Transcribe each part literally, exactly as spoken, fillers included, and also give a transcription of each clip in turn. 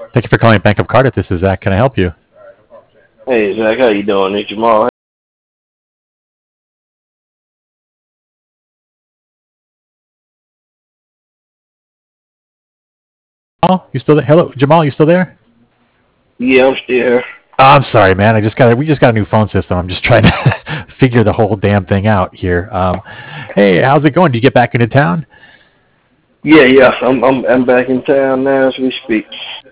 Thank you for calling Bank of Cardiff. This is Zach. Can I help you? Hey Zach, how you doing? It's Jamal. Oh, you still there? Hello, Jamal. You still there? Yeah, I'm still here. Oh, I'm sorry, man. I just got we just got a new phone system. I'm just trying to figure the whole damn thing out here. Um, hey, how's it going? Did you get back into town? Yeah, yeah, I'm I'm I'm back in town now as we speak.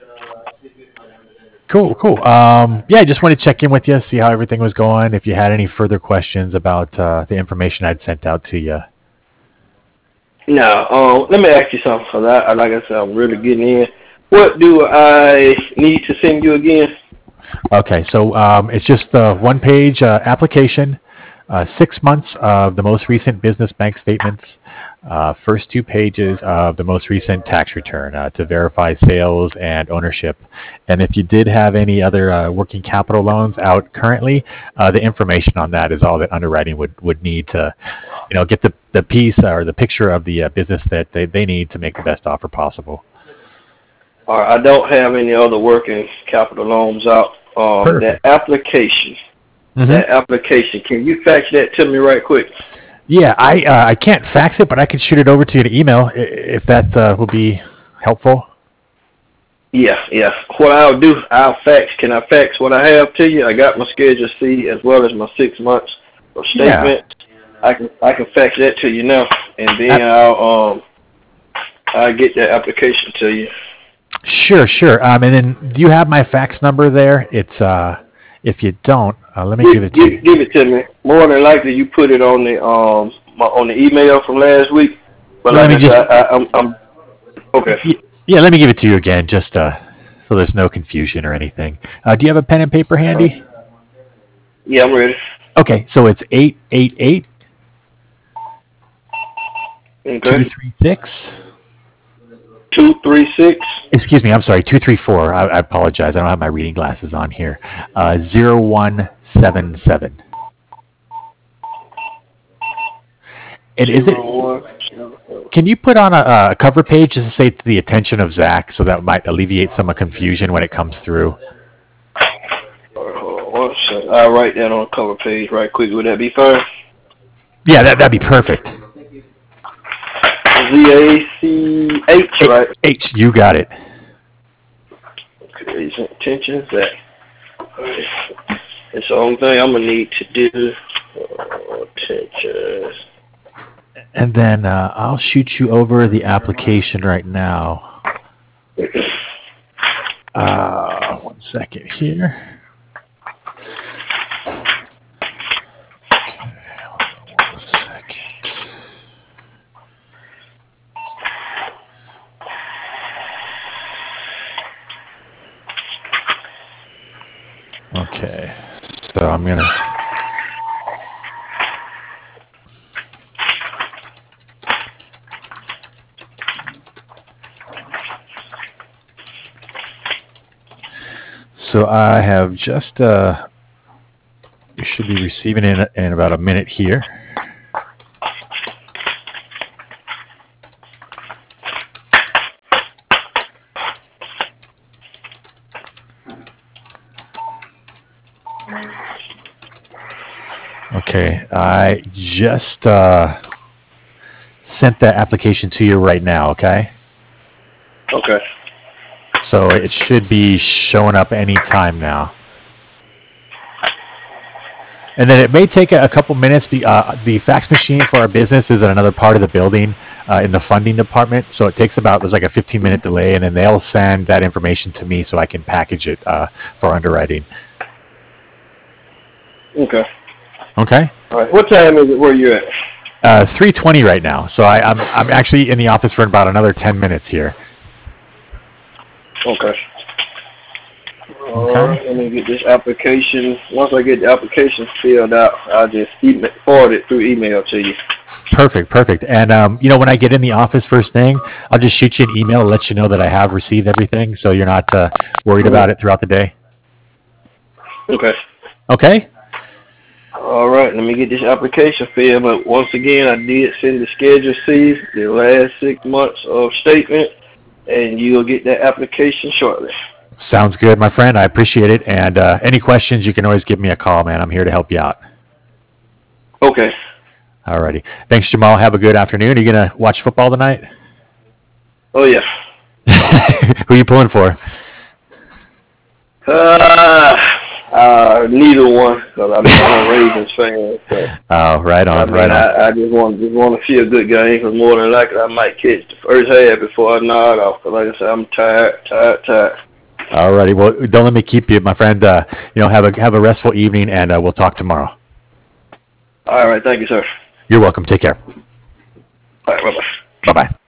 Cool, cool. Um, yeah, I just wanted to check in with you, see how everything was going. If you had any further questions about uh, the information I'd sent out to you. Now, um, let me ask you something, cause I, like I said, I'm really getting in. What do I need to send you again? Okay, so um, it's just the one-page uh, application, uh, six months of the most recent business bank statements, uh, first two pages of the most recent tax return uh, to verify sales and ownership. And if you did have any other uh, working capital loans out currently, uh, the information on that is all that underwriting would, would need to, you know, get the, the piece or the picture of the uh, business that they, they need to make the best offer possible. Or I don't have any other working capital loans out. Um, that Perfect. application, Mm-hmm. that application. Can you fax that to me right quick? Yeah, I uh, I can't fax it, but I can shoot it over to you to email if that uh, will be helpful. Yeah, yeah. What I'll do, I'll fax. Can I fax what I have to you? I got my Schedule C as well as my six months of Yeah. statement. I can I can fax that to you now, and then Uh, I'll um I'll get that application to you. sure, sure. Um, and then do you have my fax number there? It's uh, if you don't, uh, let me Give, give it to give you. give it to me. More than likely, you put it on the um my, on the email from last week. But Let like me I said, just I, I, I'm I'm okay. yeah, let me give it to you again, just uh, so there's no confusion or anything. Uh, do you have a pen and paper handy? Yeah, I'm ready. Okay, so it's eight eight eight Okay. two three six. Two three six. Excuse me, I'm sorry, two three four. I, I apologize. I don't have my reading glasses on here. Uh, zero one seven seven. And is it? Zero one. Can you put on a, a cover page just to say to the attention of Zach, so that might alleviate some of confusion when it comes through? One second. I'll write that on the cover page right quick. Would that be fine? Yeah, that that'd be perfect. Z A C H, A- right? H, you got it. Okay, attention, Zach. Alright. That's the only thing I'm gonna need to do. Uh, attention. And then uh, I'll shoot you over the application right now. Uh, one second here. Okay, hold on one second. Okay, so I'm gonna. So I have just. Uh, you should be receiving it in, in about a minute here. Okay, I just uh, sent that application to you right now. Okay, Okay. so it should be showing up any time now. And then it may take a, a couple minutes. Be, uh, the fax machine for our business is in another part of the building uh, in the funding department. So it takes about, there's like a fifteen minute delay, and then they'll send that information to me so I can package it uh, for underwriting. Okay. Okay? All right. What time is it where you at? Uh, three twenty right now. So I, I'm, I'm actually in the office for about another ten minutes here. Okay. All Okay? right. Let me get this application. Once I get the application filled out, I'll just email, forward it through email to you. Perfect, perfect. And, um, you know, when I get in the office first thing, I'll just shoot you an email to let you know that I have received everything so you're not uh, worried about it throughout the day. Okay. Okay? All right, let me get this application filled. But once again, I did send the Schedule C, the last six months of statement, and you'll get that application shortly. Sounds good, my friend. I appreciate it. And uh, any questions, you can always give me a call, man. I'm here to help you out. Okay. Alrighty. Thanks, Jamal. Have a good afternoon. Are you going to watch football tonight? Oh, yeah. Who are you pulling for? Uh, uh, neither one, because I'm, I'm a Ravens fan. So. Oh, right on, I mean, right on. I, I just want just want to see a good game, because more than likely I might catch the first half before I nod off. Because like I said, I'm tired, tired, tired. Alrighty. Well, don't let me keep you, my friend. Uh, you know, have a have a restful evening, and uh, we'll talk tomorrow. All right. Thank you, sir. You're welcome. Take care. All right. Bye-bye. Bye-bye.